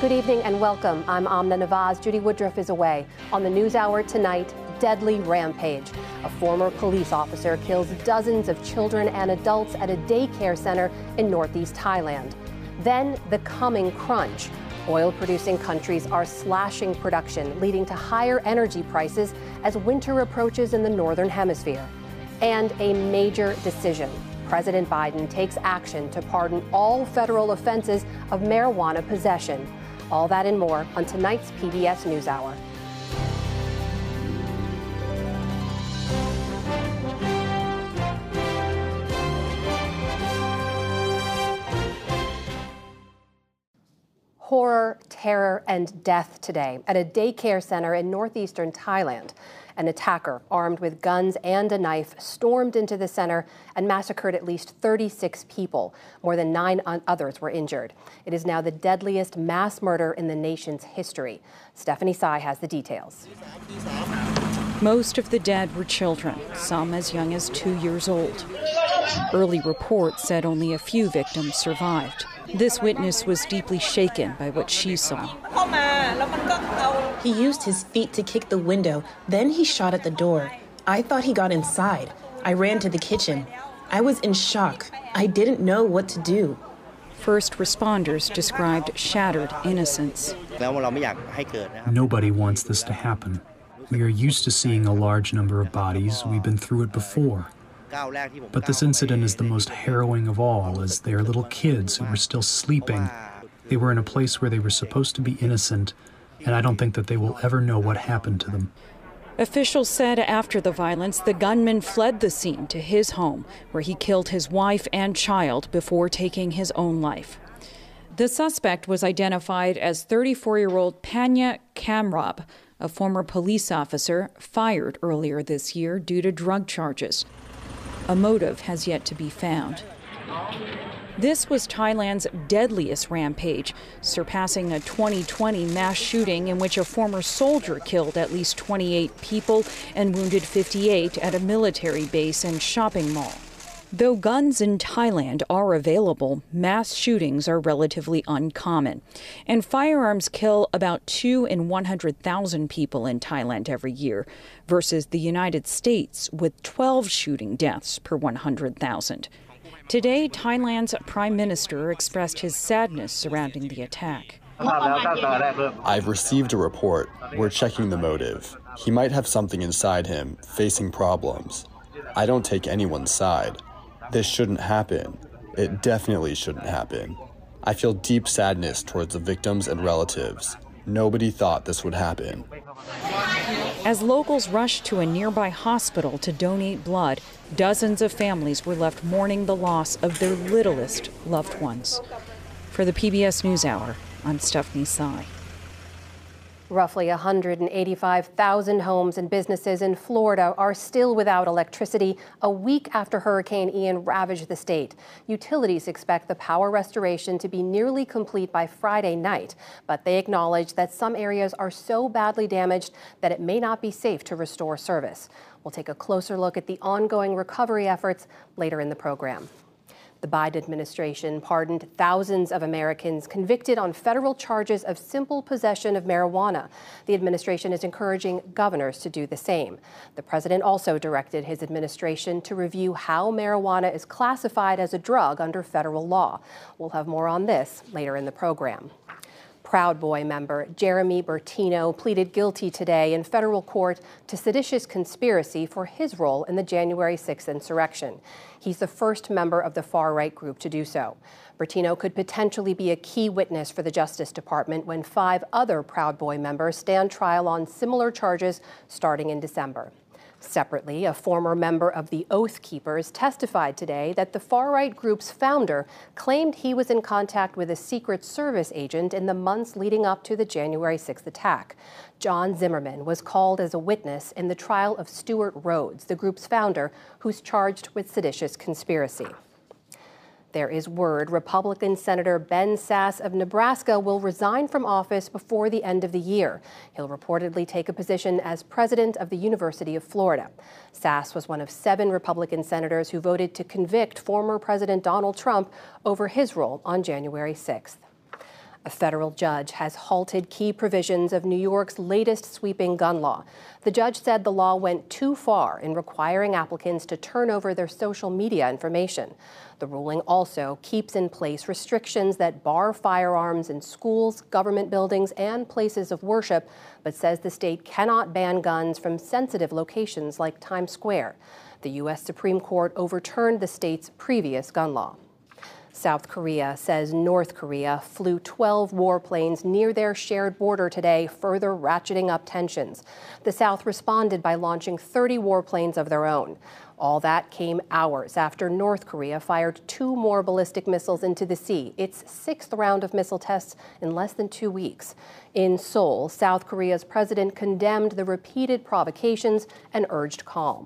Good evening and welcome. I'm Amna Nawaz. Judy Woodruff is away. On the NewsHour tonight, deadly rampage. A former police officer kills dozens of children and adults at a daycare center in northeast Thailand. Then the coming crunch. Oil-producing countries are slashing production, leading to higher energy prices as winter approaches in the northern hemisphere. And a major decision. President Biden takes action to pardon all federal offenses of marijuana possession. All that and more on tonight's PBS NewsHour. Horror, terror, and death today at a daycare center in northeastern Thailand. An attacker armed with guns and a knife stormed into the center and massacred at least 36 people. More than 9 others were injured. It is now the deadliest mass murder in the nation's history. Stephanie Tsai has the details. Most of the dead were children, some as young as 2 years old. Early reports said only a few victims survived. This witness was deeply shaken by what she saw. He used his feet to kick the window, then he shot at the door. I thought he got inside. I ran to the kitchen. I was in shock. I didn't know what to do. First responders described shattered innocence. Nobody wants this to happen. We are used to seeing a large number of bodies. We've been through it before. But this incident is the most harrowing of all, as they are little kids who were still sleeping. They were in a place where they were supposed to be innocent, and I don't think that they will ever know what happened to them. Officials said after the violence, the gunman fled the scene to his home, where he killed his wife and child before taking his own life. The suspect was identified as 34-year-old Panya Kamrab, a former police officer fired earlier this year due to drug charges. A motive has yet to be found. This was Thailand's deadliest rampage, surpassing a 2020 mass shooting in which a former soldier killed at least 28 people and wounded 58 at a military base and shopping mall. Though guns in Thailand are available, mass shootings are relatively uncommon. And firearms kill about 2 in 100,000 people in Thailand every year, versus the United States with 12 shooting deaths per 100,000. Today, Thailand's prime minister expressed his sadness surrounding the attack. I've received a report. We're checking the motive. He might have something inside him, facing problems. I don't take anyone's side. This shouldn't happen. It definitely shouldn't happen. I feel deep sadness towards the victims and relatives. Nobody thought this would happen. As locals rushed to a nearby hospital to donate blood, dozens of families were left mourning the loss of their littlest loved ones. For the PBS NewsHour, I'm Stephanie Tsai. Roughly 185,000 homes and businesses in Florida are still without electricity a week after Hurricane Ian ravaged the state. Utilities expect the power restoration to be nearly complete by Friday night, but they acknowledge that some areas are so badly damaged that it may not be safe to restore service. We'll take a closer look at the ongoing recovery efforts later in the program. The Biden administration pardoned thousands of Americans convicted on federal charges of simple possession of marijuana. The administration is encouraging governors to do the same. The president also directed his administration to review how marijuana is classified as a drug under federal law. We'll have more on this later in the program. Proud Boy member Jeremy Bertino pleaded guilty today in federal court to seditious conspiracy for his role in the January 6th insurrection. He's the first member of the far-right group to do so. Bertino could potentially be a key witness for the Justice Department when 5 other Proud Boy members stand trial on similar charges starting in December. Separately, a former member of the Oath Keepers testified today that the far-right group's founder claimed he was in contact with a Secret Service agent in the months leading up to the January 6th attack. John Zimmerman was called as a witness in the trial of Stuart Rhodes, the group's founder, who's charged with seditious conspiracy. There is word Republican Senator Ben Sasse of Nebraska will resign from office before the end of the year. He'll reportedly take a position as president of the University of Florida. Sasse was one of 7 Republican senators who voted to convict former President Donald Trump over his role on January 6th. A federal judge has halted key provisions of New York's latest sweeping gun law. The judge said the law went too far in requiring applicants to turn over their social media information. The ruling also keeps in place restrictions that bar firearms in schools, government buildings, and places of worship, but says the state cannot ban guns from sensitive locations like Times Square. The U.S. Supreme Court overturned the state's previous gun law. South Korea says North Korea flew 12 warplanes near their shared border today, further ratcheting up tensions. The South responded by launching 30 warplanes of their own. All that came hours after North Korea fired 2 more ballistic missiles into the sea, its 6th round of missile tests in less than 2 weeks. In Seoul, South Korea's president condemned the repeated provocations and urged calm.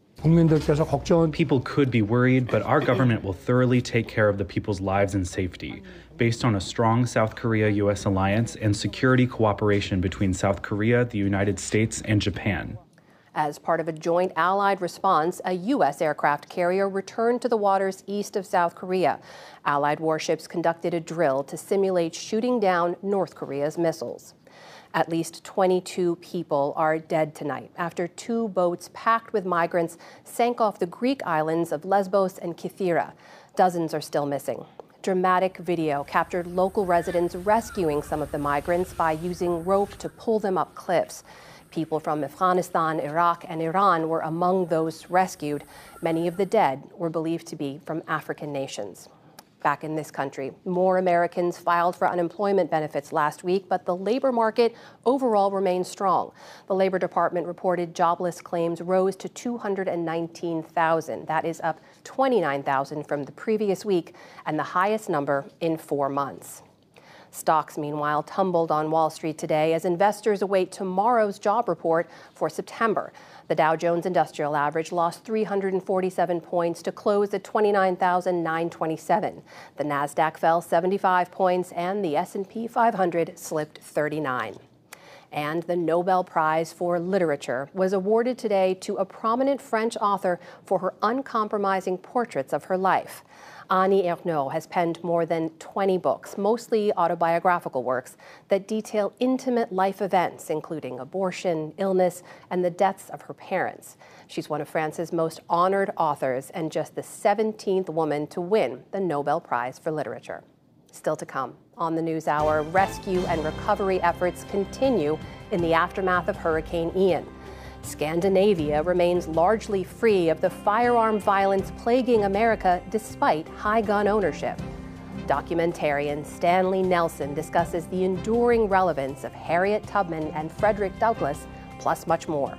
People could be worried, but our government will thoroughly take care of the people's lives and safety, based on a strong South Korea-U.S. alliance and security cooperation between South Korea, the United States, and Japan. As part of a joint allied response, a U.S. aircraft carrier returned to the waters east of South Korea. Allied warships conducted a drill to simulate shooting down North Korea's missiles. At least 22 people are dead tonight after 2 boats packed with migrants sank off the Greek islands of Lesbos and Kythera. Dozens are still missing. Dramatic video captured local residents rescuing some of the migrants by using rope to pull them up cliffs. People from Afghanistan, Iraq, and Iran were among those rescued. Many of the dead were believed to be from African nations. Back in this country, more Americans filed for unemployment benefits last week, but the labor market overall remains strong. The Labor Department reported jobless claims rose to 219,000. That is up 29,000 from the previous week and the highest number in 4 months. Stocks, meanwhile, tumbled on Wall Street today as investors await tomorrow's job report for September. The Dow Jones Industrial Average lost 347 points to close at 29,927. The Nasdaq fell 75 points and the S&P 500 slipped 39. And the Nobel Prize for Literature was awarded today to a prominent French author for her uncompromising portraits of her life. Annie Ernaux has penned more than 20 books, mostly autobiographical works, that detail intimate life events, including abortion, illness, and the deaths of her parents. She's one of France's most honored authors and just the 17th woman to win the Nobel Prize for Literature. Still to come on the NewsHour, rescue and recovery efforts continue in the aftermath of Hurricane Ian. Scandinavia remains largely free of the firearm violence plaguing America despite high gun ownership. Documentarian Stanley Nelson discusses the enduring relevance of Harriet Tubman and Frederick Douglass, plus much more.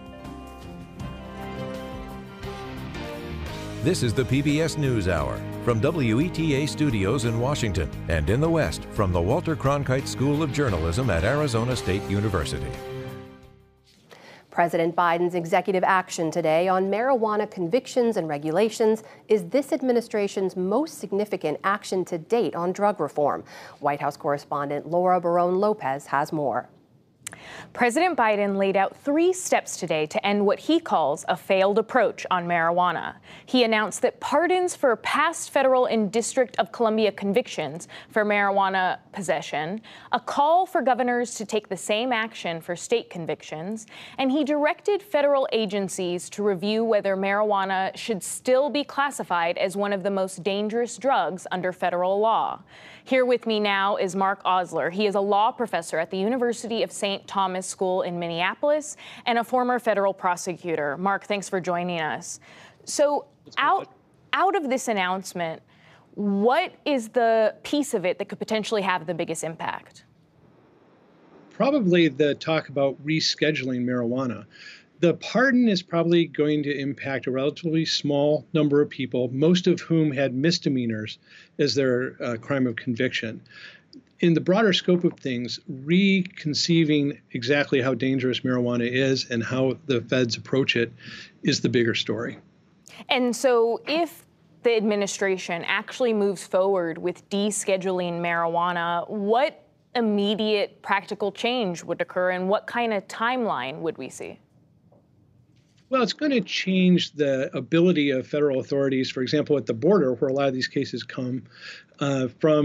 This is the PBS NewsHour from WETA Studios in Washington and in the West from the Walter Cronkite School of Journalism at Arizona State University. President Biden's executive action today on marijuana convictions and regulations is this administration's most significant action to date on drug reform. White House correspondent Laura Barone-Lopez has more. President Biden laid out 3 steps today to end what he calls a failed approach on marijuana. He announced that pardons for past federal and District of Columbia convictions for marijuana possession, a call for governors to take the same action for state convictions, and he directed federal agencies to review whether marijuana should still be classified as one of the most dangerous drugs under federal law. Here with me now is Mark Osler. He is a law professor at the University of St. Thomas School in Minneapolis and a former federal prosecutor. Mark, thanks for joining us. So out of this announcement, what is the piece of it that could potentially have the biggest impact? Probably the talk about rescheduling marijuana. The pardon is probably going to impact a relatively small number of people, most of whom had misdemeanors as their crime of conviction. In the broader scope of things, reconceiving exactly how dangerous marijuana is and how the feds approach it is the bigger story. And so if the administration actually moves forward with descheduling marijuana, what immediate practical change would occur and what kind of timeline would we see? Well, it's going to change the ability of federal authorities, for example, at the border, where a lot of these cases come from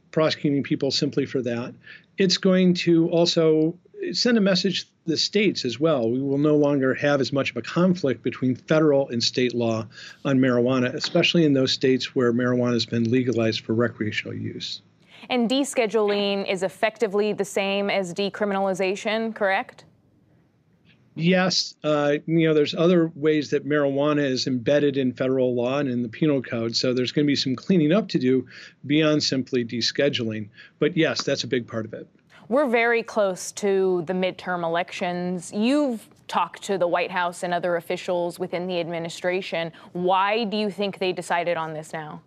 prosecuting people simply for that. It's going to also send a message to the states as well. We will no longer have as much of a conflict between federal and state law on marijuana, especially in those states where marijuana has been legalized for recreational use. And descheduling is effectively the same as decriminalization, correct? Yes, there's other ways that marijuana is embedded in federal law and in the penal code. So there's going to be some cleaning up to do beyond simply descheduling. But yes, that's a big part of it. We're very close to the midterm elections. You've talked to the White House and other officials within the administration. Why do you think they decided on this now?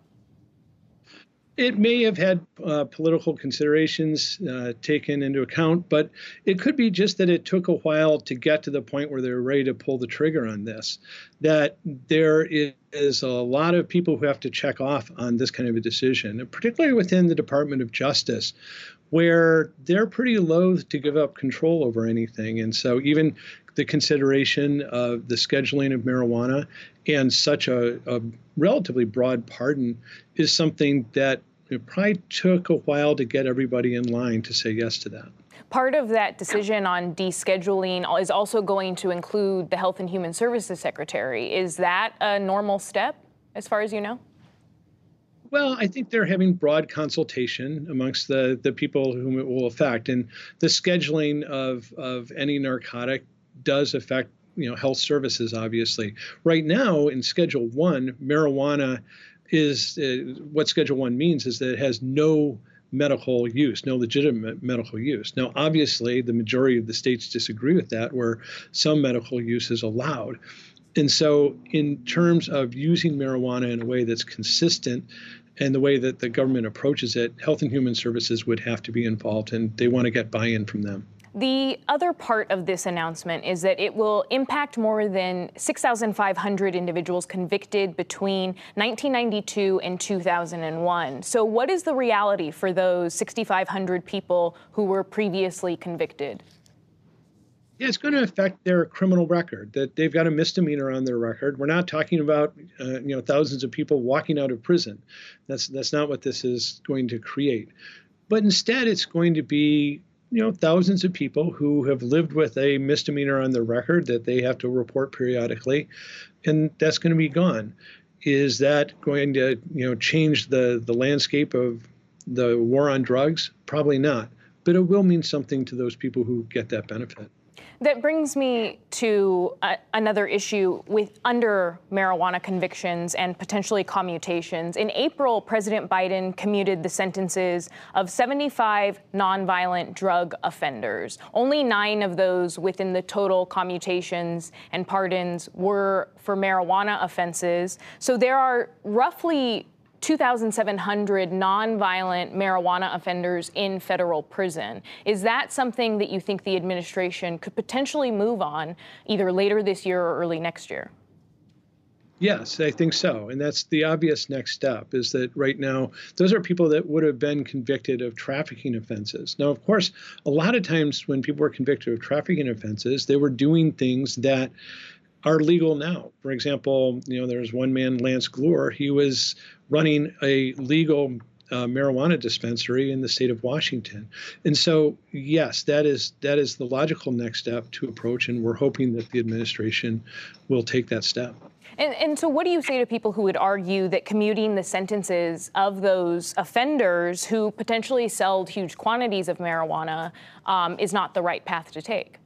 It may have had political considerations taken into account, but it could be just that it took a while to get to the point where they're ready to pull the trigger on this, that there is a lot of people who have to check off on this kind of a decision, and particularly within the Department of Justice, where they're pretty loath to give up control over anything. And so even the consideration of the scheduling of marijuana and such a relatively broad pardon is something that it probably took a while to get everybody in line to say yes to that. Part of that decision on descheduling is also going to include the Health and Human Services Secretary. Is that a normal step, as far as you know? Well, I think they're having broad consultation amongst the people whom it will affect. And the scheduling of any narcotic does affect health services, obviously. Right now, in Schedule 1, marijuana is what Schedule 1 means is that it has no medical use, no legitimate medical use. Now, obviously, the majority of the states disagree with that, where some medical use is allowed. And so in terms of using marijuana in a way that's consistent and the way that the government approaches it, Health and Human Services would have to be involved, and they want to get buy-in from them. The other part of this announcement is that it will impact more than 6,500 individuals convicted between 1992 and 2001. So what is the reality for those 6,500 people who were previously convicted? Yeah, it's going to affect their criminal record, that they've got a misdemeanor on their record. We're not talking about thousands of people walking out of prison. That's not what this is going to create. But instead, it's going to be thousands of people who have lived with a misdemeanor on their record that they have to report periodically, and that's going to be gone. Is that going to change the landscape of the war on drugs? Probably not. But it will mean something to those people who get that benefit. That brings me to another issue with under marijuana convictions and potentially commutations. In April, President Biden commuted the sentences of 75 nonviolent drug offenders. Only 9 of those within the total commutations and pardons were for marijuana offenses. So there are roughly 2,700 nonviolent marijuana offenders in federal prison. Is that something that you think the administration could potentially move on either later this year or early next year? Yes, I think so. And that's the obvious next step, is that right now, those are people that would have been convicted of trafficking offenses. Now, of course, a lot of times when people were convicted of trafficking offenses, they were doing things that are legal now. For example, there's one man, Lance Glure, he was running a legal marijuana dispensary in the state of Washington. And so, yes, that is the logical next step to approach, and we're hoping that the administration will take that step. And so what do you say to people who would argue that commuting the sentences of those offenders who potentially sold huge quantities of marijuana is not the right path to take?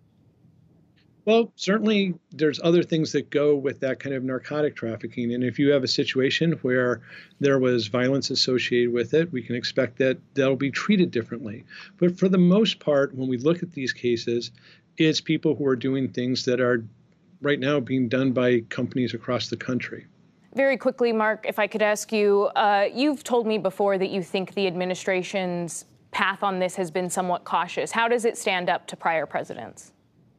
Well, certainly there's other things that go with that kind of narcotic trafficking. And if you have a situation where there was violence associated with it, we can expect that that'll be treated differently. But for the most part, when we look at these cases, it's people who are doing things that are right now being done by companies across the country. Very quickly, Mark, if I could ask you, you've told me before that you think the administration's path on this has been somewhat cautious. How does it stand up to prior presidents?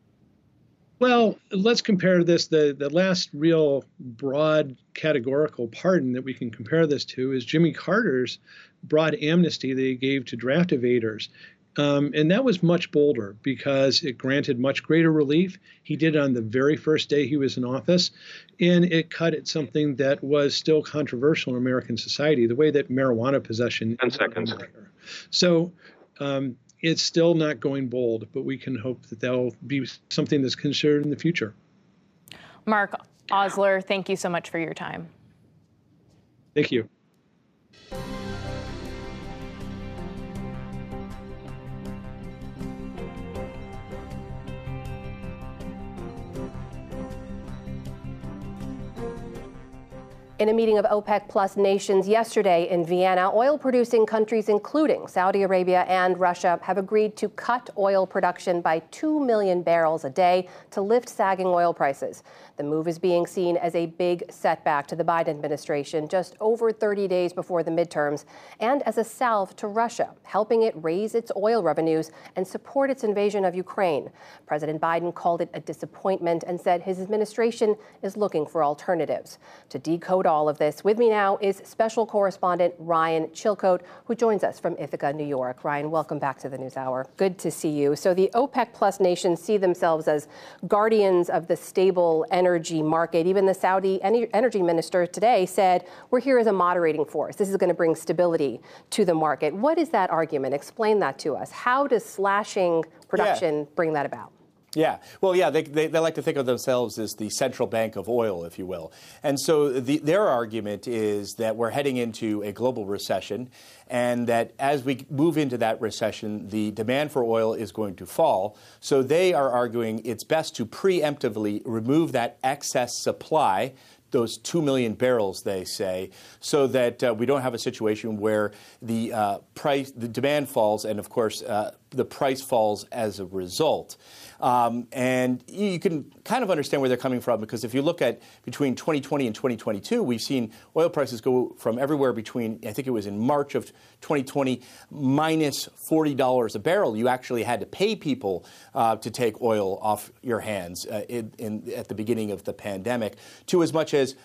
Well, let's compare this. The last real broad categorical pardon that we can compare this to is Jimmy Carter's broad amnesty that he gave to draft evaders. And that was much bolder because it granted much greater relief. He did it on the very first day he was in office, and it cut at something that was still controversial in American society, the way that marijuana possession. 10 seconds. So it's still not going bold, but we can hope that that'll be something that's considered in the future. Mark Osler, thank you so much for your time. Thank you. In a meeting of OPEC Plus nations yesterday in Vienna, oil-producing countries, including Saudi Arabia and Russia, have agreed to cut oil production by 2 million barrels a day to lift sagging oil prices. The move is being seen as a big setback to the Biden administration just over 30 days before the midterms, and as a salve to Russia, helping it raise its oil revenues and support its invasion of Ukraine. President Biden called it a disappointment and said his administration is looking for alternatives. To decode all of this, with me now is special correspondent Ryan Chilcote, who joins us from Ithaca, New York. Ryan, welcome back to the NewsHour. Good to see you. So the OPEC Plus nations see themselves as guardians of the stable energy market. Even the Saudi energy minister today said, we're here as a moderating force. This is going to bring stability to the market. What is that argument? Explain that to us. How does slashing production bring that about? Yeah. Well, yeah, they like to think of themselves as the central bank of oil, if you will. And so their argument is that we're heading into a global recession and that as we move into that recession, the demand for oil is going to fall. So they are arguing it's best to preemptively remove that excess supply, those 2 million barrels, they say, so that we don't have a situation where the demand falls and, of course, the price falls as a result. And you can kind of understand where they're coming from, because if you look at between 2020 and 2022, we've seen oil prices go from everywhere between, I think it was in March of 2020, minus $40 a barrel. You actually had to pay people to take oil off your hands at the beginning of the pandemic, to as much as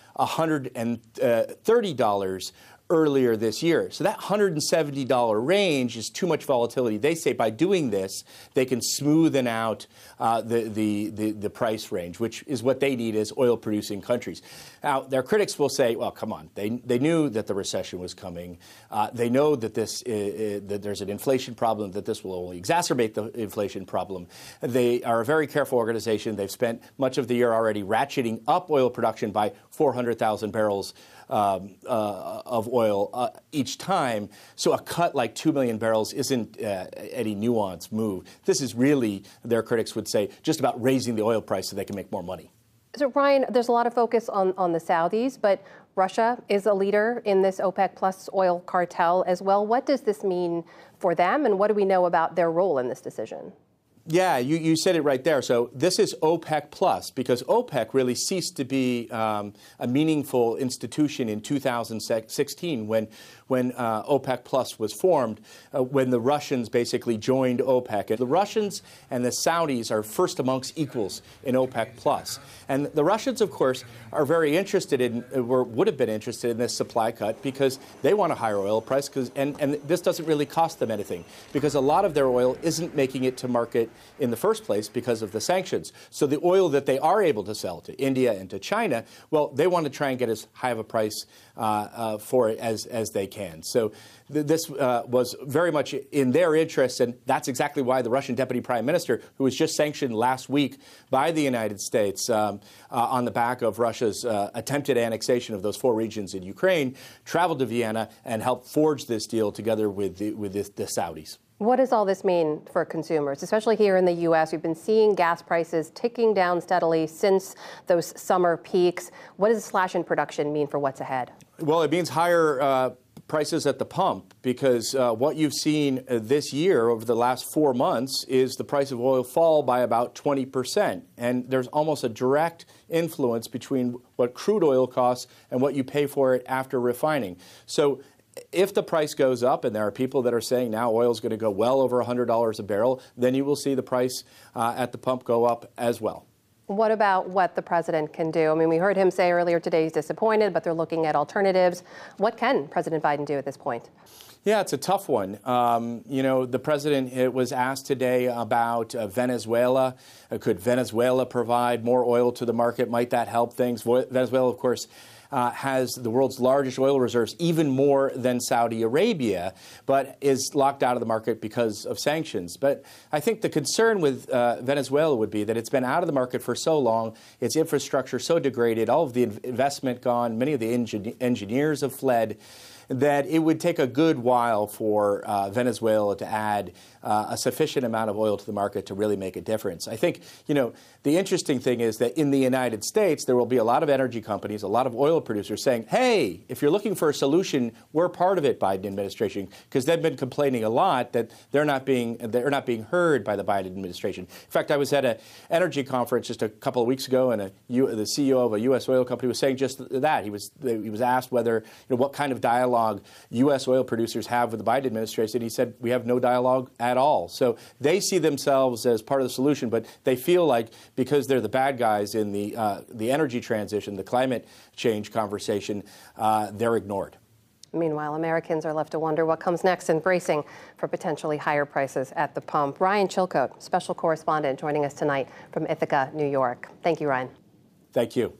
$130 earlier this year. So that $170 range is too much volatility. They say by doing this, they can smoothen out the price range, which is what they need as oil-producing countries. Now, their critics will say, well, come on. They knew that the recession was coming. They know that that there's an inflation problem, that this will only exacerbate the inflation problem. They are a very careful organization. They've spent much of the year already ratcheting up oil production by 400,000 barrels of oil each time. So a cut like 2 million barrels isn't any nuanced move. This is really, their critics would say, just about raising the oil price so they can make more money. So, Ryan, there's a lot of focus on the Saudis, but Russia is a leader in this OPEC Plus oil cartel as well. What does this mean for them, and what do we know about their role in this decision? Yeah, you said it right there. So this is OPEC Plus, because OPEC really ceased to be a meaningful institution in 2016 when OPEC Plus was formed, when the Russians basically joined OPEC. And the Russians and the Saudis are first amongst equals in OPEC Plus. And the Russians, of course, are very interested in, or would have been interested in this supply cut, because they want a higher oil price, and this doesn't really cost them anything, because a lot of their oil isn't making it to market in the first place because of the sanctions. So the oil that they are able to sell to India and to China, well, they want to try and get as high of a price for it as they can. So this was very much in their interest, and that's exactly why the Russian Deputy Prime Minister, who was just sanctioned last week by the United States on the back of Russia's attempted annexation of those 4 regions in Ukraine, traveled to Vienna and helped forge this deal together with the Saudis. What does all this mean for consumers, especially here in the U.S.? We've been seeing gas prices ticking down steadily since those summer peaks. What does a slash in production mean for what's ahead? Well, it means higher prices at the pump, because what you've seen this year over the last 4 months is the price of oil fall by about 20%. And there's almost a direct influence between what crude oil costs and what you pay for it after refining. So if the price goes up, and there are people that are saying now oil is going to go well over $100 a barrel, then you will see the price at the pump go up as well. What about what the president can do? I mean, we heard him say earlier today he's disappointed, but they're looking at alternatives. What can President Biden do at this point? Yeah, it's a tough one. The president was asked today about Venezuela. Could Venezuela provide more oil to the market? Might that help things? Venezuela, of course, has the world's largest oil reserves, even more than Saudi Arabia, but is locked out of the market because of sanctions. But I think the concern with Venezuela would be that it's been out of the market for so long, its infrastructure so degraded, all of the investment gone, many of the engineers have fled, that it would take a good while for Venezuela to add a sufficient amount of oil to the market to really make a difference. I think, the interesting thing is that in the United States, there will be a lot of energy companies, a lot of oil producers saying, hey, if you're looking for a solution, we're part of it, Biden administration, because they've been complaining a lot that they're not being heard by the Biden administration. In fact, I was at an energy conference just a couple of weeks ago, and the CEO of a U.S. oil company was saying just that. He was asked whether, what kind of dialogue U.S. oil producers have with the Biden administration. He said, we have no dialogue at all. So they see themselves as part of the solution, but they feel like because they're the bad guys in the energy transition, the climate change conversation, they're ignored. Meanwhile, Americans are left to wonder what comes next and bracing for potentially higher prices at the pump. Ryan Chilcote, special correspondent, joining us tonight from Ithaca, New York. Thank you, Ryan. Thank you.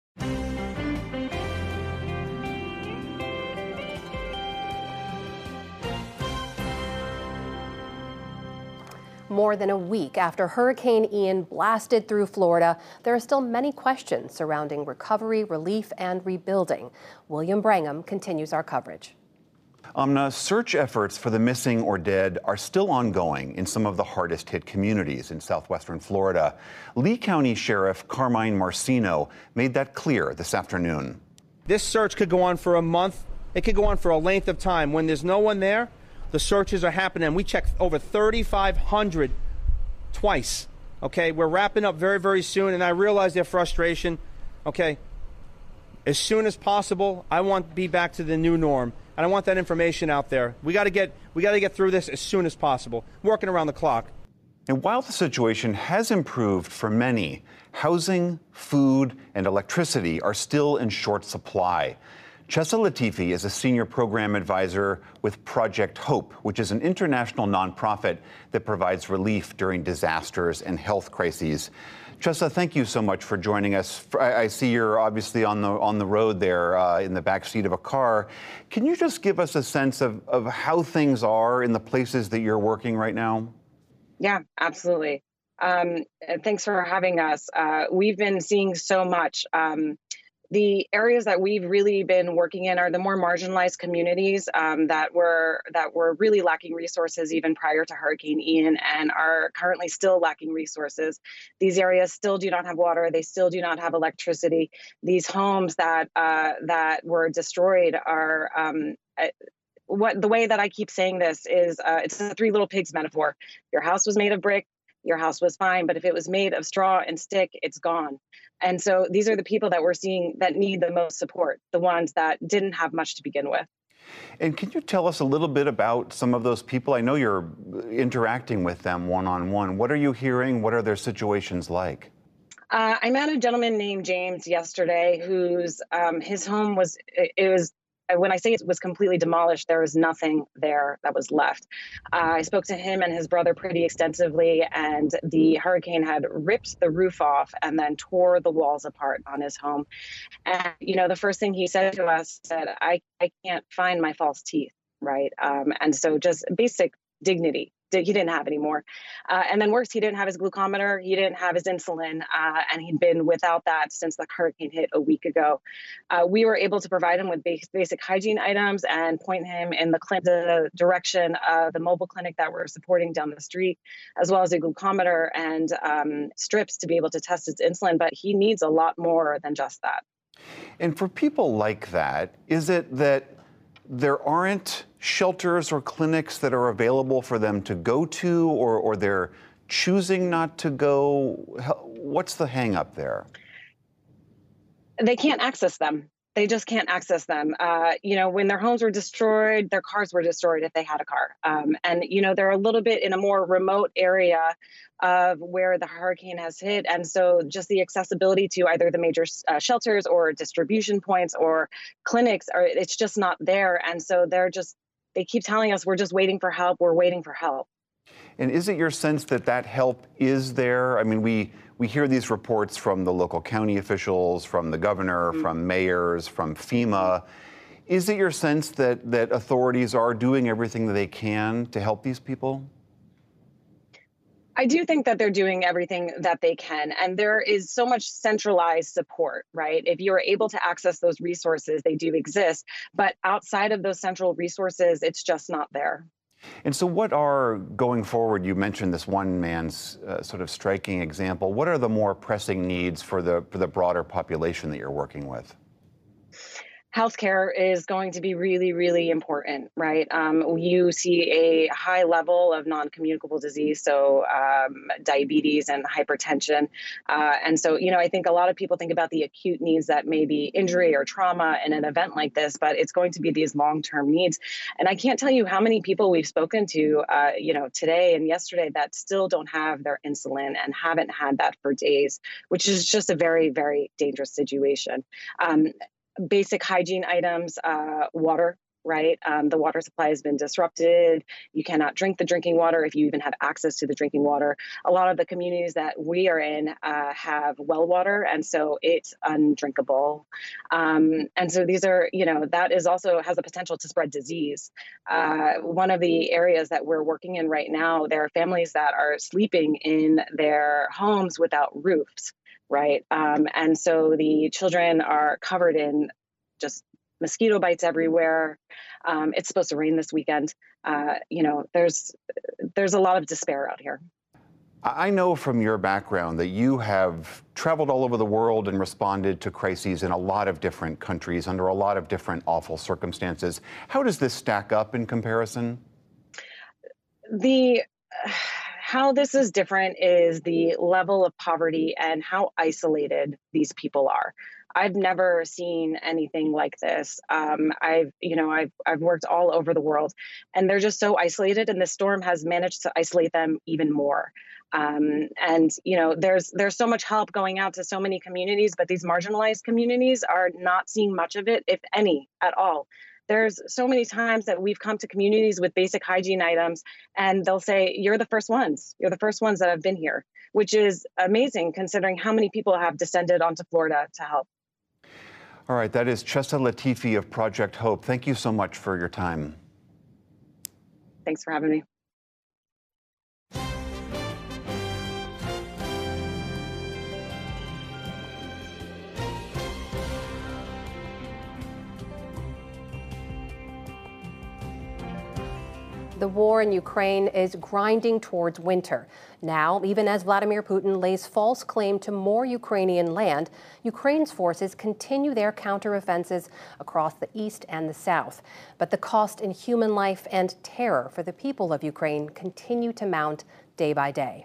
More than a week after Hurricane Ian blasted through Florida, there are still many questions surrounding recovery, relief, and rebuilding. William Brangham continues our coverage. Amna, search efforts for the missing or dead are still ongoing in some of the hardest hit communities in southwestern Florida. Lee County Sheriff Carmine Marcino made that clear this afternoon. This search could go on for a month. It could go on for a length of time. When there's no one there, the searches are happening. We checked over 3,500 twice. Okay, we're wrapping up very, very soon, and I realize their frustration. Okay, as soon as possible, I want to be back to the new norm, and I want that information out there. We got to get through this as soon as possible. Working around the clock. And while the situation has improved for many, housing, food, and electricity are still in short supply. Chesa Latifi is a senior program advisor with Project Hope, which is an international nonprofit that provides relief during disasters and health crises. Chesa, thank you so much for joining us. I see you're obviously on the road there in the back seat of a car. Can you just give us a sense of how things are in the places that you're working right now? Yeah, absolutely. Thanks for having us. We've been seeing so much. The areas that we've really been working in are the more marginalized communities that were really lacking resources even prior to Hurricane Ian and are currently still lacking resources. These areas still do not have water. They still do not have electricity. These homes that were destroyed are the way that I keep saying this is it's the Three Little Pigs metaphor. Your house was made of brick. Your house was fine, but if it was made of straw and stick, it's gone. And so these are the people that we're seeing that need the most support, the ones that didn't have much to begin with. And can you tell us a little bit about some of those people? I know you're interacting with them one-on-one. What are you hearing? What are their situations like? I met a gentleman named James yesterday whose his home was when I say it was completely demolished, there was nothing there that was left. I spoke to him and his brother pretty extensively, and the hurricane had ripped the roof off and then tore the walls apart on his home. And, the first thing he said to us said, I can't find my false teeth, right? And so just basic dignity. He didn't have anymore. And then worse, he didn't have his glucometer, he didn't have his insulin, and he'd been without that since the hurricane hit a week ago. We were able to provide him with basic hygiene items and point him in the direction of the mobile clinic that we're supporting down the street, as well as a glucometer and strips to be able to test his insulin. But he needs a lot more than just that. And for people like that, is it that there aren't shelters or clinics that are available for them to go to, or they're choosing not to go? What's the hang up there? They can't access them. They just can't access them. When their homes were destroyed, their cars were destroyed if they had a car. They're a little bit in a more remote area of where the hurricane has hit. And so just the accessibility to either the major shelters or distribution points or clinics, it's just not there. And so they keep telling us, we're just waiting for help. We're waiting for help. And is it your sense that help is there? I mean, we hear these reports from the local county officials, from the governor, from mayors, from FEMA. Is it your sense that authorities are doing everything that they can to help these people? I do think that they're doing everything that they can. And there is so much centralized support, right? If you're able to access those resources, they do exist. But outside of those central resources, it's just not there. And so what are, going forward, you mentioned this one man's sort of striking example. What are the more pressing needs for the broader population that you're working with? Healthcare is going to be really, really important, right? You see a high level of non-communicable disease, so diabetes and hypertension. I think a lot of people think about the acute needs that may be injury or trauma in an event like this, but it's going to be these long-term needs. And I can't tell you how many people we've spoken to, today and yesterday that still don't have their insulin and haven't had that for days, which is just a very, very dangerous situation. Basic hygiene items, water, right? The water supply has been disrupted. You cannot drink the drinking water if you even have access to the drinking water. A lot of the communities that we are in have well water, and so it's undrinkable. And so these are, that is also has the potential to spread disease. One of the areas that we're working in right now, there are families that are sleeping in their homes without roofs. Right. And so the children are covered in just mosquito bites everywhere. It's supposed to rain this weekend. There's a lot of despair out here. I know from your background that you have traveled all over the world and responded to crises in a lot of different countries under a lot of different awful circumstances. How does this stack up in comparison? How this is different is the level of poverty and how isolated these people are. I've never seen anything like this. I've worked all over the world, and they're just so isolated. And the storm has managed to isolate them even more. There's so much help going out to so many communities, but these marginalized communities are not seeing much of it, if any, at all. There's so many times that we've come to communities with basic hygiene items, and they'll say, you're the first ones. You're the first ones that have been here, which is amazing considering how many people have descended onto Florida to help. All right, that is Chesa Latifi of Project Hope. Thank you so much for your time. Thanks for having me. The war in Ukraine is grinding towards winter. Now, even as Vladimir Putin lays false claim to more Ukrainian land, Ukraine's forces continue their counteroffensives across the east and the south. But the cost in human life and terror for the people of Ukraine continue to mount day by day.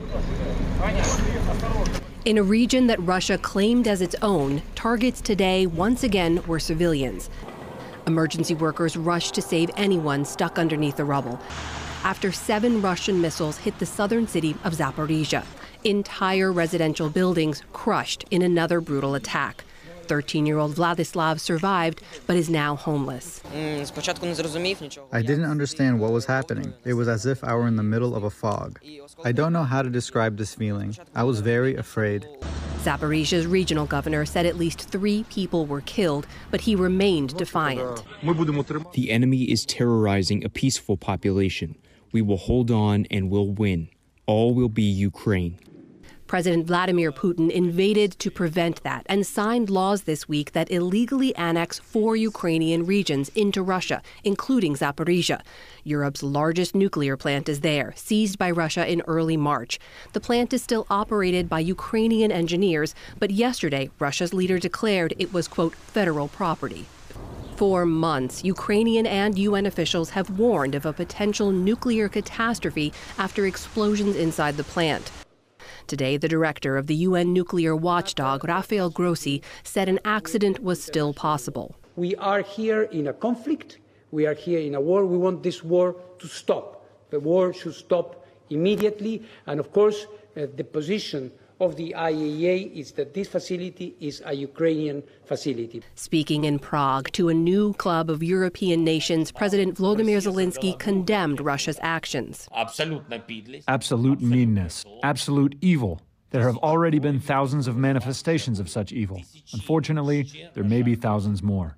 In a region that Russia claimed as its own, targets today once again were civilians. Emergency workers rushed to save anyone stuck underneath the rubble after 7 Russian missiles hit the southern city of Zaporizhia. Entire residential buildings crushed in another brutal attack. 13-year-old Vladislav survived, but is now homeless. I didn't understand what was happening. It was as if I were in the middle of a fog. I don't know how to describe this feeling. I was very afraid. Zaporizhia's regional governor said at least 3 people were killed, but he remained defiant. The enemy is terrorizing a peaceful population. We will hold on and will win. All will be Ukraine. President Vladimir Putin invaded to prevent that and signed laws this week that illegally annex 4 Ukrainian regions into Russia, including Zaporizhia. Europe's largest nuclear plant is there, seized by Russia in early March. The plant is still operated by Ukrainian engineers, but yesterday Russia's leader declared it was, quote, federal property. For months, Ukrainian and UN officials have warned of a potential nuclear catastrophe after explosions inside the plant. Today, the director of the UN nuclear watchdog, Rafael Grossi, said an accident was still possible. We are here in a conflict. We are here in a war. We want this war to stop. The war should stop immediately. And of course, the position of the IAEA is that this facility is a Ukrainian facility. Speaking in Prague to a new club of European nations, President Volodymyr Zelensky condemned Russia's actions. Absolute meanness, absolute evil. There have already been thousands of manifestations of such evil. Unfortunately, there may be thousands more.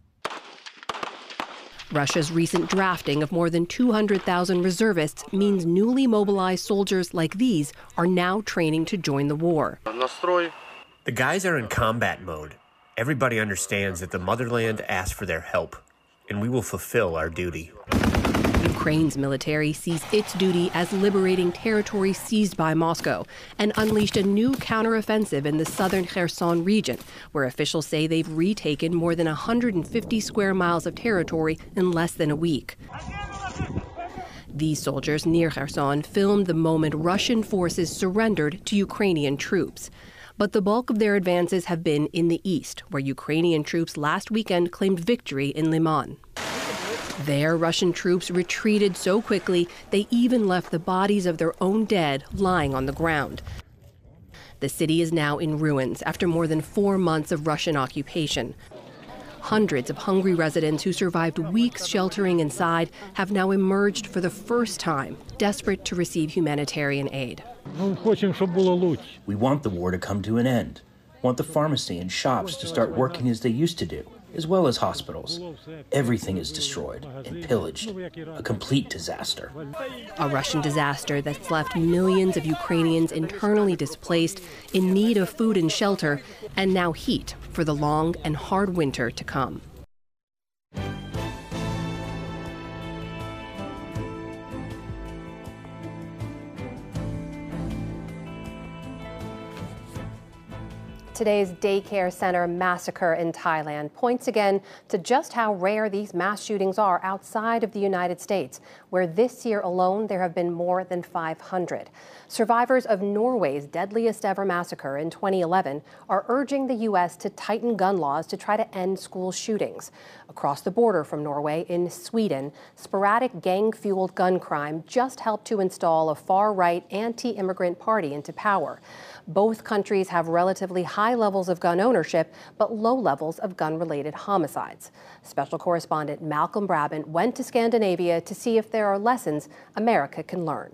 Russia's recent drafting of more than 200,000 reservists means newly mobilized soldiers like these are now training to join the war. The guys are in combat mode. Everybody understands that the motherland asked for their help, and we will fulfill our duty. Ukraine's military sees its duty as liberating territory seized by Moscow and unleashed a new counteroffensive in the southern Kherson region, where officials say they've retaken more than 150 square miles of territory in less than a week. These soldiers near Kherson filmed the moment Russian forces surrendered to Ukrainian troops. But the bulk of their advances have been in the east, where Ukrainian troops last weekend claimed victory in Liman. There, Russian troops retreated so quickly they even left the bodies of their own dead lying on the ground. The city is now in ruins after more than 4 months of Russian occupation. Hundreds of hungry residents who survived weeks sheltering inside have now emerged for the first time, desperate to receive humanitarian aid. We want the war to come to an end. Want the pharmacy and shops to start working as they used to do, as well as hospitals. Everything is destroyed and pillaged. A complete disaster. A Russian disaster that's left millions of Ukrainians internally displaced, in need of food and shelter, and now heat for the long and hard winter to come. Today's daycare center massacre in Thailand points again to just how rare these mass shootings are outside of the United States, where this year alone there have been more than 500. Survivors of Norway's deadliest ever massacre in 2011 are urging the U.S. to tighten gun laws to try to end school shootings. Across the border from Norway, in Sweden, sporadic gang-fueled gun crime just helped to install a far-right anti-immigrant party into power. Both countries have relatively high levels of gun ownership, but low levels of gun-related homicides. Special correspondent Malcolm Brabant went to Scandinavia to see if there are lessons America can learn.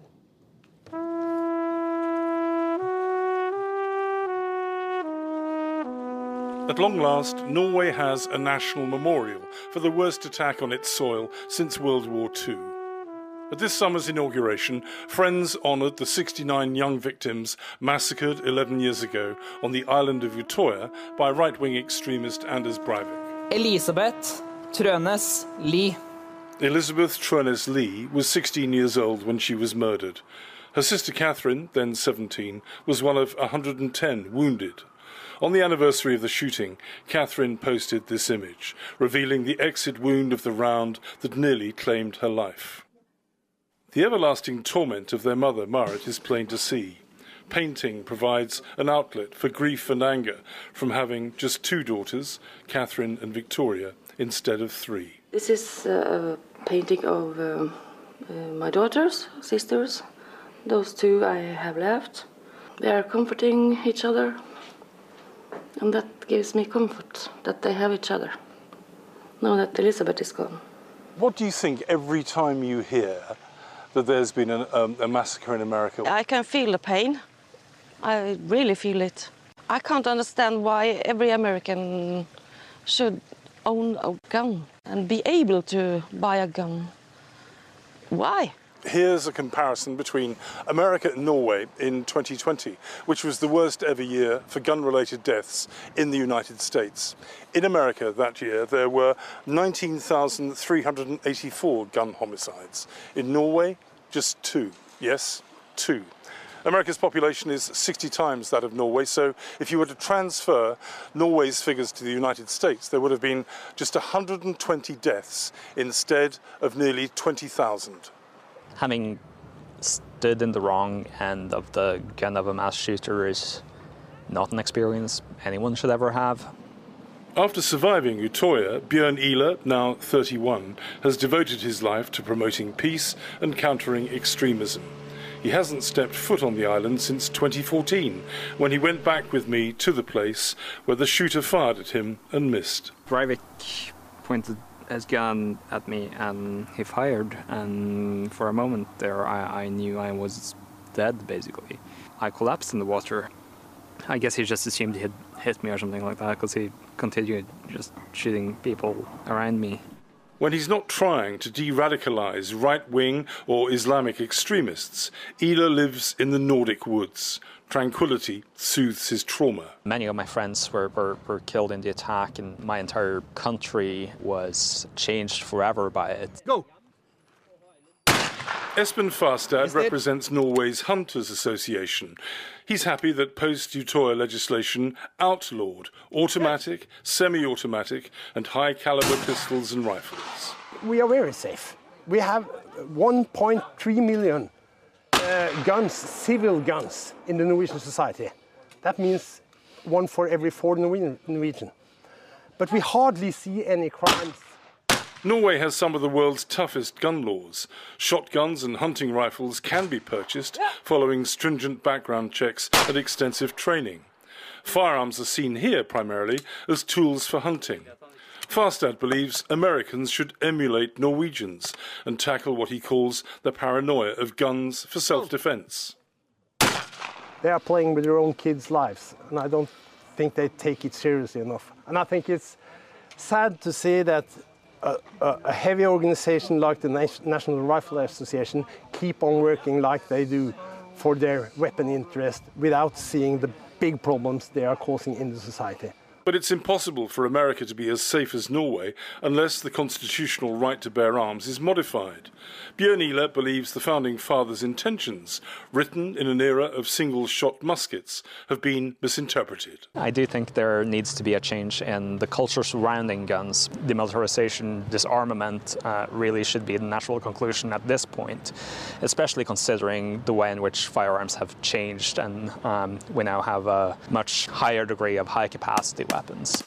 At long last, Norway has a national memorial for the worst attack on its soil since World War II. At this summer's inauguration, Friends honoured the 69 young victims massacred 11 years ago on the island of Utøya by right-wing extremist Anders Breivik. Elisabeth Trønes Lie. Elisabeth Trønes Lie was 16 years old when she was murdered. Her sister Catherine, then 17, was one of 110 wounded. On the anniversary of the shooting, Catherine posted this image, revealing the exit wound of the round that nearly claimed her life. The everlasting torment of their mother, Marit, is plain to see. Painting provides an outlet for grief and anger from having just 2 daughters, Catherine and Victoria, instead of 3. This is a painting of my daughters, sisters. Those 2 I have left. They are comforting each other, and that gives me comfort that they have each other, now that Elizabeth is gone. What do you think every time you hear that there's been a massacre in America? I can feel the pain. I really feel it. I can't understand why every American should own a gun and be able to buy a gun. Why? Here's a comparison between America and Norway in 2020, which was the worst ever year for gun-related deaths in the United States. In America that year, there were 19,384 gun homicides. In Norway, just 2. Yes, 2. America's population is 60 times that of Norway, so if you were to transfer Norway's figures to the United States, there would have been just 120 deaths instead of nearly 20,000. Having stood in the wrong end of the gun of a mass shooter is not an experience anyone should ever have. After surviving Utoya, Björn Ihler, now 31, has devoted his life to promoting peace and countering extremism. He hasn't stepped foot on the island since 2014, when he went back with me to the place where the shooter fired at him and missed. Breivik pointed his gun at me and he fired, and for a moment there I knew I was dead, basically. I collapsed in the water. I guess he just assumed he had hit me or something like that, because he continued just shooting people around me. When he's not trying to de-radicalize right-wing or Islamic extremists, Ihler lives in the Nordic woods. Tranquility soothes his trauma. Many of my friends were killed in the attack, and my entire country was changed forever by it. Go! Espen Farstad represents Norway's Hunters Association. He's happy that post-Utoya legislation outlawed automatic, semi-automatic and high-caliber pistols and rifles. We are very safe. We have 1.3 million guns, civil guns, in the Norwegian society. That means 1 for every 4 Norwegian. But we hardly see any crimes. Norway has some of the world's toughest gun laws. Shotguns and hunting rifles can be purchased following stringent background checks and extensive training. Firearms are seen here primarily as tools for hunting. Farstad believes Americans should emulate Norwegians and tackle what he calls the paranoia of guns for self-defense. They are playing with their own kids' lives, and I don't think they take it seriously enough. And I think it's sad to see that a heavy organization like the National Rifle Association keep on working like they do for their weapon interest without seeing the big problems they are causing in the society. But it's impossible for America to be as safe as Norway unless the constitutional right to bear arms is modified. Björn Ihler believes the Founding Fathers' intentions, written in an era of single-shot muskets, have been misinterpreted. I do think there needs to be a change in the culture surrounding guns. Demilitarization, disarmament really should be the natural conclusion at this point, especially considering the way in which firearms have changed, and we now have a much higher degree of high-capacity weapons.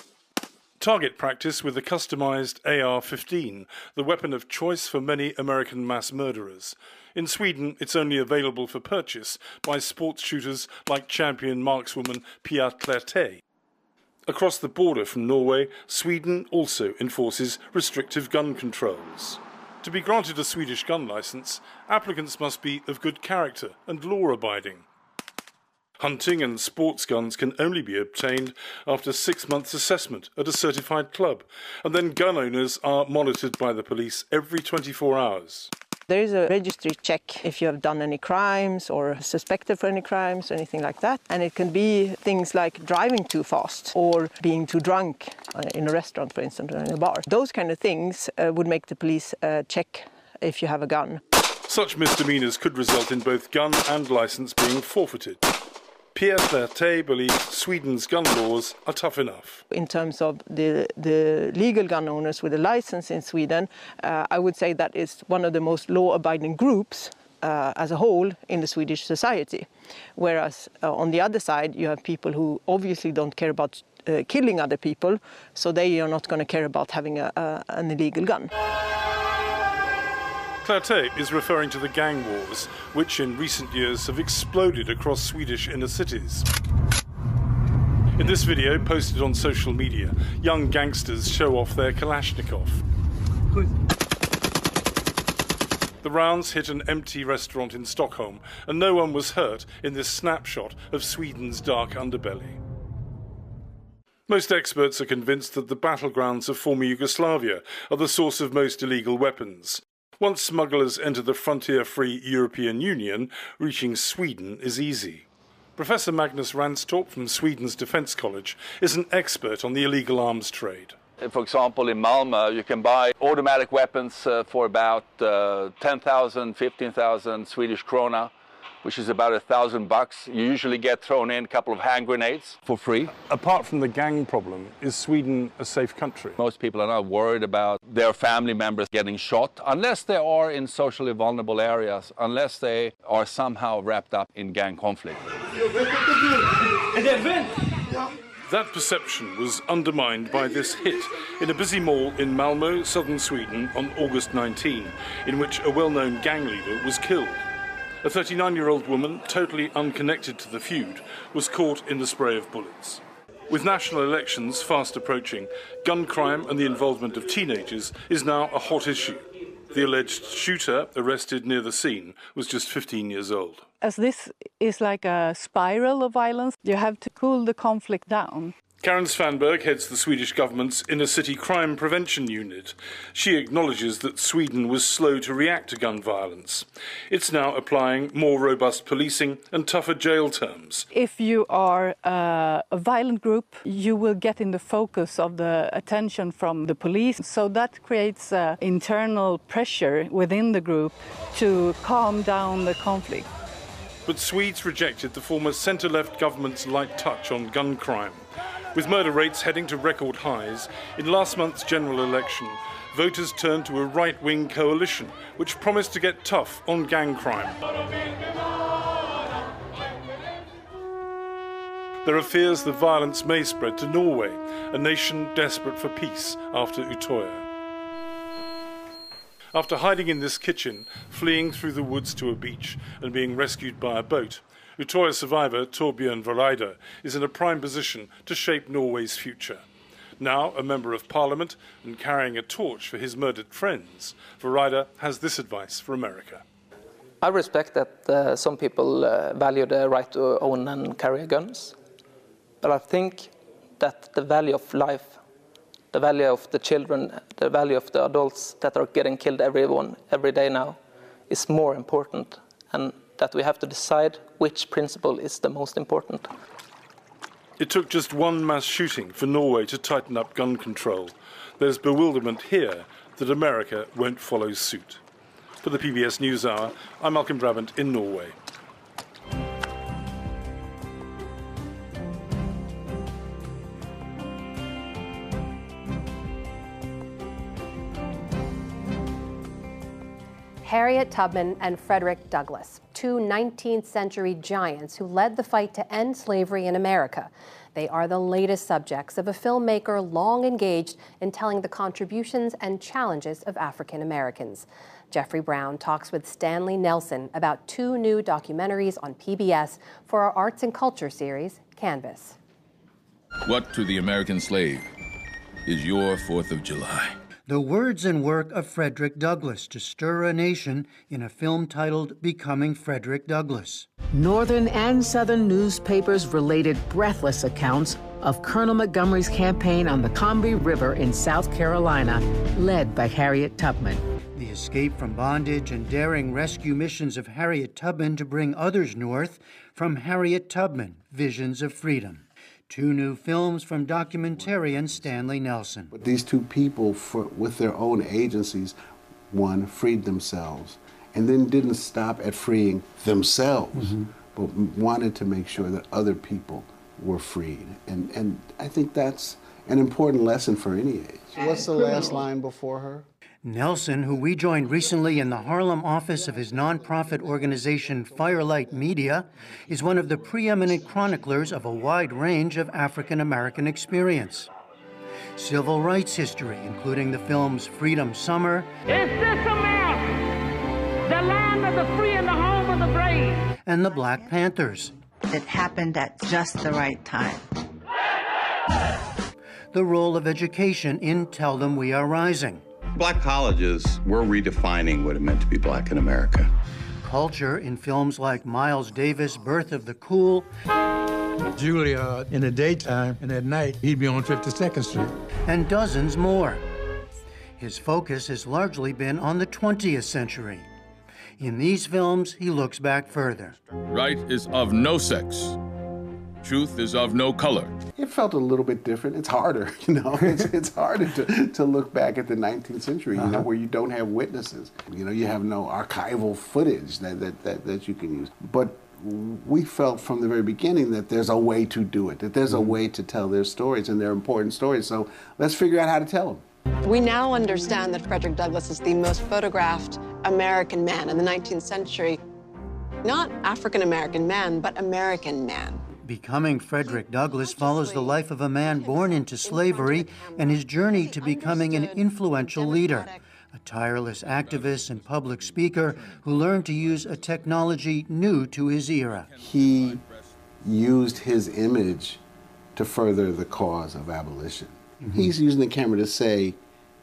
Target practice with the customized AR-15, the weapon of choice for many American mass murderers. In Sweden, it's only available for purchase by sports shooters like champion markswoman Pia Klerte. Across the border from Norway, Sweden also enforces restrictive gun controls. To be granted a Swedish gun license, applicants must be of good character and law-abiding. Hunting and sports guns can only be obtained after 6 months assessment at a certified club, and then gun owners are monitored by the police every 24 hours. There is a registry check if you have done any crimes or suspected for any crimes or anything like that. And it can be things like driving too fast or being too drunk in a restaurant, for instance, or in a bar. Those kind of things would make the police check if you have a gun. Such misdemeanors could result in both gun and license being forfeited. Pia Klerte believes Sweden's gun laws are tough enough. In terms of the legal gun owners with a license in Sweden, I would say that is one of the most law-abiding groups as a whole in the Swedish society. Whereas on the other side, you have people who obviously don't care about killing other people, so they are not going to care about having an illegal gun. Klerte is referring to the gang wars, which in recent years have exploded across Swedish inner cities. In this video, posted on social media, young gangsters show off their Kalashnikov. The rounds hit an empty restaurant in Stockholm, and no one was hurt in this snapshot of Sweden's dark underbelly. Most experts are convinced that the battlegrounds of former Yugoslavia are the source of most illegal weapons. Once smugglers enter the frontier-free European Union, reaching Sweden is easy. Professor Magnus Ranstorp from Sweden's Defence College is an expert on the illegal arms trade. For example, in Malmö, you can buy automatic weapons for about 10,000, 15,000 Swedish krona. which is about $1,000. You usually get thrown in a couple of hand grenades for free. Apart from the gang problem, is Sweden a safe country? Most people are not worried about their family members getting shot, unless they are in socially vulnerable areas, unless they are somehow wrapped up in gang conflict. That perception was undermined by this hit in a busy mall in Malmö, southern Sweden, on August 19, in which a well-known gang leader was killed. A 39-year-old woman, totally unconnected to the feud, was caught in the spray of bullets. With national elections fast approaching, gun crime and the involvement of teenagers is now a hot issue. The alleged shooter, arrested near the scene, was just 15 years old. As this is like a spiral of violence, you have to cool the conflict down. Karen Svanberg heads the Swedish government's inner-city crime prevention unit. She acknowledges that Sweden was slow to react to gun violence. It's now applying more robust policing and tougher jail terms. If you are a violent group, you will get in the focus of the attention from the police. So that creates internal pressure within the group to calm down the conflict. But Swedes rejected the former centre-left government's light touch on gun crime. With murder rates heading to record highs, in last month's general election, voters turned to a right-wing coalition which promised to get tough on gang crime. There are fears the violence may spread to Norway, a nation desperate for peace after Utøya. After hiding in this kitchen, fleeing through the woods to a beach and being rescued by a boat, Utøya survivor Torbjørn Vareide is in a prime position to shape Norway's future. Now a member of parliament and carrying a torch for his murdered friends, Vareide has this advice for America. I respect that some people value the right to own and carry guns, but I think that the value of life, the value of the children, the value of the adults that are getting killed every day now is more important, and that we have to decide which principle is the most important. It took just one mass shooting for Norway to tighten up gun control. There's bewilderment here that America won't follow suit. For the PBS NewsHour, I'm Malcolm Brabant in Norway. Harriet Tubman and Frederick Douglass, two 19th century giants who led the fight to end slavery in America. They are the latest subjects of a filmmaker long engaged in telling the contributions and challenges of African Americans. Jeffrey Brown talks with Stanley Nelson about two new documentaries on PBS for our arts and culture series, Canvas. What to the American slave is your 4th of July? The words and work of Frederick Douglass to stir a nation in a film titled Becoming Frederick Douglass. Northern and Southern newspapers related breathless accounts of Colonel Montgomery's campaign on the Combahee River in South Carolina, led by Harriet Tubman. The escape from bondage and daring rescue missions of Harriet Tubman to bring others north from Harriet Tubman, Visions of Freedom. Two new films from documentarian Stanley Nelson. But these two people, with their own agencies, one, freed themselves, and then didn't stop at freeing themselves, but wanted to make sure that other people were freed. And I think that's an important lesson for any age. What's the last line before her? Nelson, who we joined recently in the Harlem office of his nonprofit organization Firelight Media, is one of the preeminent chroniclers of a wide range of African American experience. Civil rights history, including the films Freedom Summer, Is this America, the land of the free and the home of the brave? And the Black Panthers. It happened at just the right time. The role of education in Tell Them We Are Rising. Black colleges were redefining what it meant to be black in America. Culture in films like Miles Davis' Birth of the Cool. Julia in the daytime, and at night he'd be on 52nd Street. And dozens more. His focus has largely been on the 20th century. In these films, he looks back further. Right is of no sex. Truth is of no color. It felt a little bit different. It's harder, you know. It's harder to look back at the 19th century, you know, where you don't have witnesses. You know, you have no archival footage that you can use. But we felt from the very beginning that there's a way to do it, that there's a way to tell their stories, and they're important stories. So let's figure out how to tell them. We now understand that Frederick Douglass is the most photographed American man in the 19th century. Not African-American man, but American man. Becoming Frederick Douglass follows the life of a man born into slavery and his journey to becoming an influential leader, a tireless activist and public speaker who learned to use a technology new to his era. He used his image to further the cause of abolition. He's using the camera to say,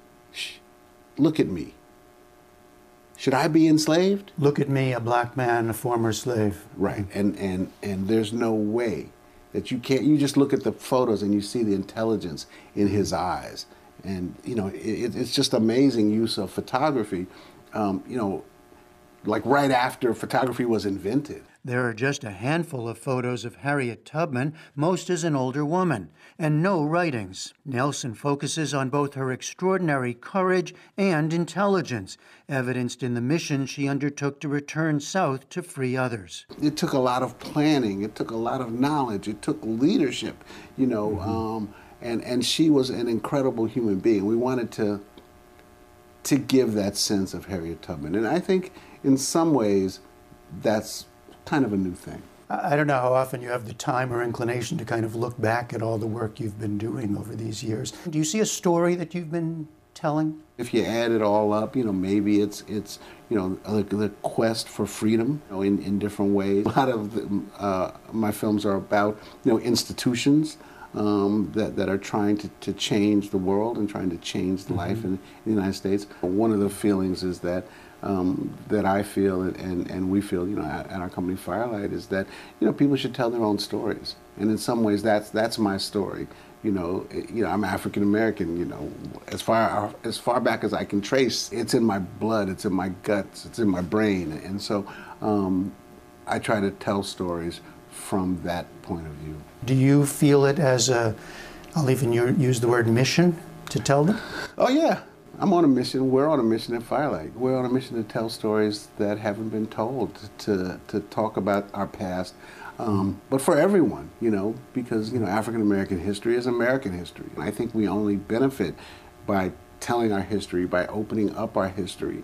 look at me. Should I be enslaved? Look at me, a black man, a former slave. Right, and there's no way that you can't, you just look at the photos and you see the intelligence in his eyes. And, you know, it's just amazing use of photography, you know, like right after photography was invented. There are just a handful of photos of Harriet Tubman, most as an older woman, and no writings. Nelson focuses on both her extraordinary courage and intelligence, evidenced in the mission she undertook to return south to free others. It took a lot of planning, it took a lot of knowledge, it took leadership, you know, and she was an incredible human being. We wanted to give that sense of Harriet Tubman, and I think in some ways that's kind of a new thing. I don't know how often you have the time or inclination to kind of look back at all the work you've been doing over these years. Do you see a story that you've been telling? If you add it all up, you know, maybe it's you know, the quest for freedom, you know, in different ways. A lot of my films are about, you know, institutions that are trying to change the world and trying to change life in the United States. One of the feelings is that that I feel and we feel, you know, at our company Firelight, is that, you know, people should tell their own stories, and in some ways that's my story. You know, I'm African American. You know, as far back as I can trace, it's in my blood, it's in my guts, it's in my brain, and so I try to tell stories from that point of view. Do you feel it as a, I'll even use the word mission, to tell them? Oh yeah. I'm on a mission. We're on a mission at Firelight. We're on a mission to tell stories that haven't been told, to talk about our past, but for everyone, you know, because, you know, African American history is American history. And I think we only benefit by telling our history, by opening up our history,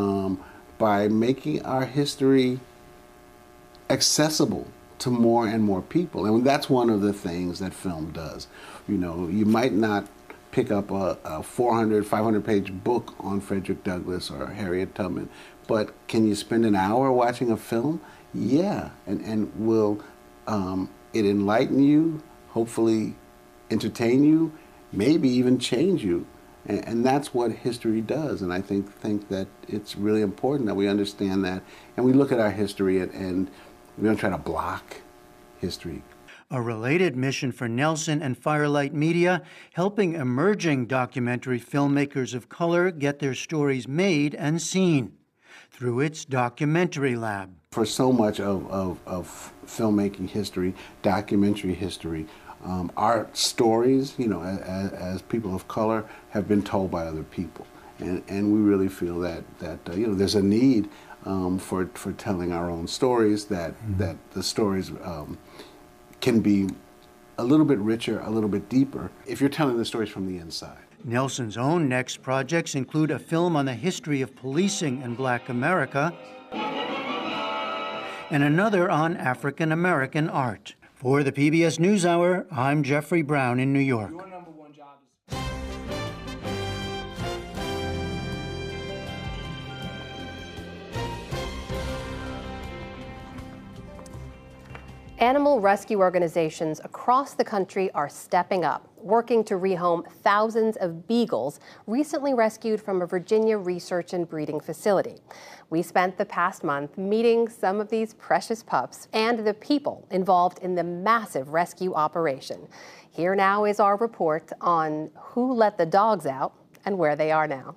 by making our history accessible to more and more people. And that's one of the things that film does. You know, you might not pick up a 400, 500-page book on Frederick Douglass or Harriet Tubman, but can you spend an hour watching a film? Yeah, and will it enlighten you, hopefully entertain you, maybe even change you? And that's what history does, and I think that it's really important that we understand that, and we look at our history and we don't try to block history. A related mission for Nelson and Firelight Media, helping emerging documentary filmmakers of color get their stories made and seen through its documentary lab. For so much of filmmaking history, documentary history, our stories, you know, as people of color, have been told by other people, and we really feel that you know, there's a need for telling our own stories. That the stories can be a little bit richer, a little bit deeper, if you're telling the stories from the inside. Nelson's own next projects include a film on the history of policing in Black America and another on African American art. For the PBS NewsHour, I'm Jeffrey Brown in New York. Animal rescue organizations across the country are stepping up, working to rehome thousands of beagles recently rescued from a Virginia research and breeding facility. We spent the past month meeting some of these precious pups and the people involved in the massive rescue operation. Here now is our report on who let the dogs out and where they are now.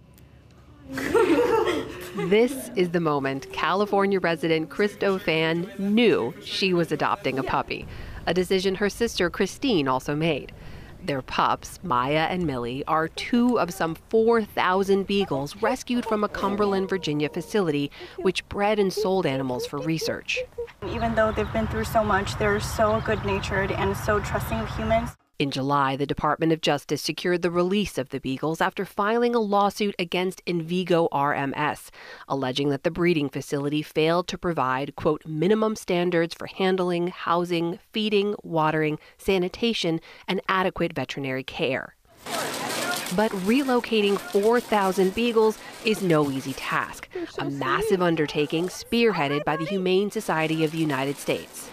This is the moment California resident Christo Fan knew she was adopting a puppy. a decision her sister Christine also made. Their pups, Maya and Millie, are two of some 4,000 beagles rescued from a Cumberland, Virginia facility which bred and sold animals for research. Even though they've been through so much, they're so good-natured and so trusting of humans. In July, the Department of Justice secured the release of the beagles after filing a lawsuit against Envigo RMS, alleging that the breeding facility failed to provide, quote, minimum standards for handling, housing, feeding, watering, sanitation, and adequate veterinary care. But relocating 4,000 beagles is no easy task, a massive undertaking spearheaded by the Humane Society of the United States.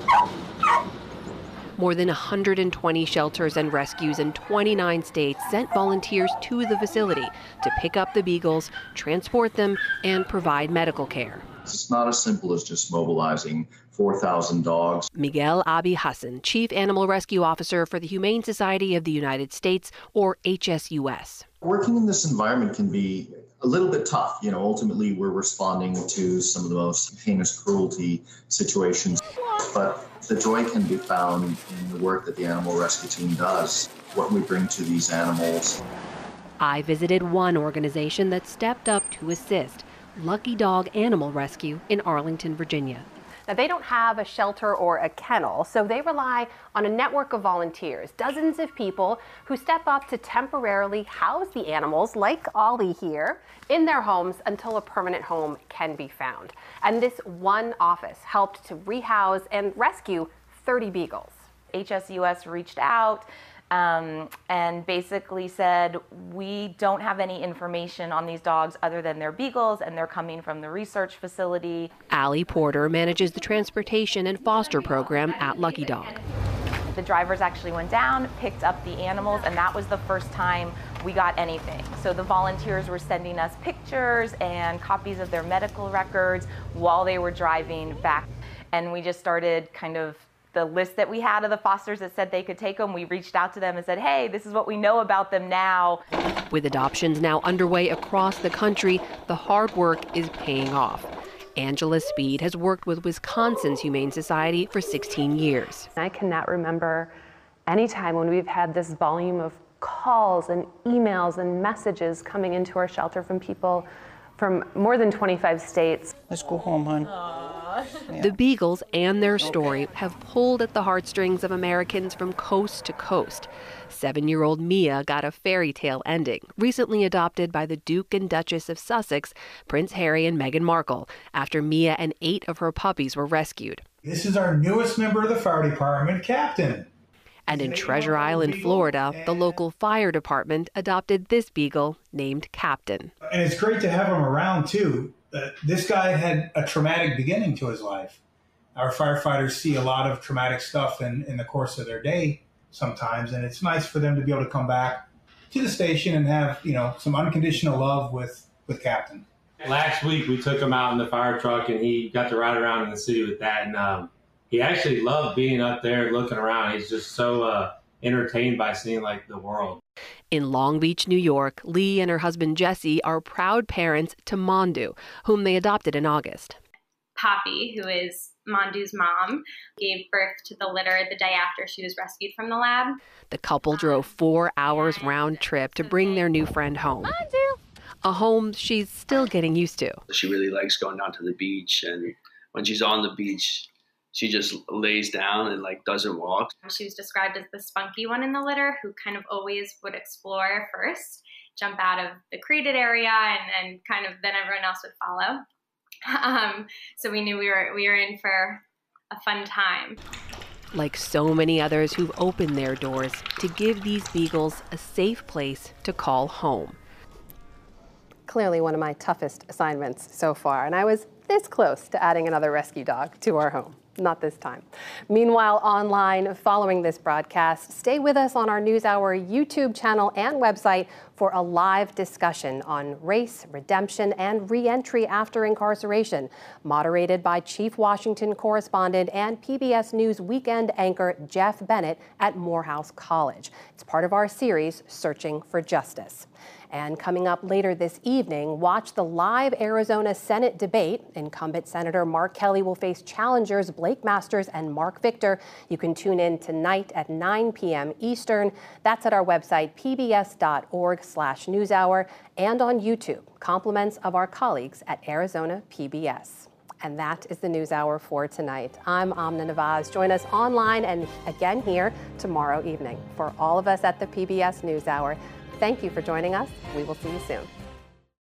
More than 120 shelters and rescues in 29 states sent volunteers to the facility to pick up the beagles, transport them, and provide medical care. It's not as simple as just mobilizing 4,000 dogs. Miguel Abi Hassan, Chief Animal Rescue Officer for the Humane Society of the United States, or HSUS. Working in this environment can be a little bit tough. Ultimately, we're responding to some of the most heinous cruelty situations. But the joy can be found in the work that the animal rescue team does, what we bring to these animals. I visited one organization that stepped up to assist, Lucky Dog Animal Rescue in Arlington, Virginia. Now, they don't have a shelter or a kennel, so they rely on a network of volunteers, dozens of people who step up to temporarily house the animals, like Ollie here, in their homes until a permanent home can be found. And this one office helped to rehouse and rescue 30 beagles. HSUS reached out and basically said, we don't have any information on these dogs other than they're beagles and they're coming from the research facility. Allie Porter manages the transportation and foster program at Lucky Dog. The drivers actually went down, picked up the animals, and that was the first time we got anything. So the volunteers were sending us pictures and copies of their medical records while they were driving back. And we just started kind of the list that we had of the fosters that said they could take them. We reached out to them and said, hey, this is what we know about them now. With adoptions now underway across the country, the hard work is paying off. Angela Speed has worked with Wisconsin's Humane Society for 16 years. I cannot remember any time when we've had this volume of calls and emails and messages coming into our shelter from people from more than 25 states. Let's go home, hon. The beagles and their story have pulled at the heartstrings of Americans from coast to coast. 7-year-old Mia got a fairy tale ending, recently adopted by the Duke and Duchess of Sussex, Prince Harry and Meghan Markle, after Mia and 8 of her puppies were rescued. This is our newest member of the fire department, Captain. And in Treasure Island, Florida, the local fire department adopted this beagle named Captain. And it's great to have him around, too. This guy had a traumatic beginning to his life. Our firefighters see a lot of traumatic stuff in the course of their day sometimes, and it's nice for them to be able to come back to the station and have, some unconditional love with Captain. Last week, we took him out in the fire truck, and he got to ride around in the city with that, and he actually loved being up there looking around. He's just so entertained by seeing the world. In Long Beach, New York, Lee and her husband Jesse are proud parents to Mondu, whom they adopted in August. Poppy, who is Mondu's mom, gave birth to the litter the day after she was rescued from the lab. The couple drove 4 hours round trip to bring their new friend home. Mondu! A home she's still getting used to. She really likes going down to the beach, and when she's on the beach, she just lays down and doesn't walk. She was described as the spunky one in the litter who kind of always would explore first, jump out of the crated area, and kind of then everyone else would follow. So we knew we were in for a fun time. Like so many others who've opened their doors to give these beagles a safe place to call home. Clearly one of my toughest assignments so far, and I was this close to adding another rescue dog to our home. Not this time. Meanwhile, online, following this broadcast, stay with us on our NewsHour YouTube channel and website for a live discussion on race, redemption, and reentry after incarceration, moderated by Chief Washington correspondent and PBS News weekend anchor Jeff Bennett at Morehouse College. It's part of our series, Searching for Justice. And coming up later this evening, watch the live Arizona Senate debate. Incumbent Senator Mark Kelly will face challengers Blake Masters and Mark Victor. You can tune in tonight at 9 p.m. Eastern. That's at our website, pbs.org/newshour, and on YouTube. Compliments of our colleagues at Arizona PBS. And that is the NewsHour for tonight. I'm Amna Nawaz. Join us online and again here tomorrow evening. For all of us at the PBS NewsHour, thank you for joining us. We will see you soon.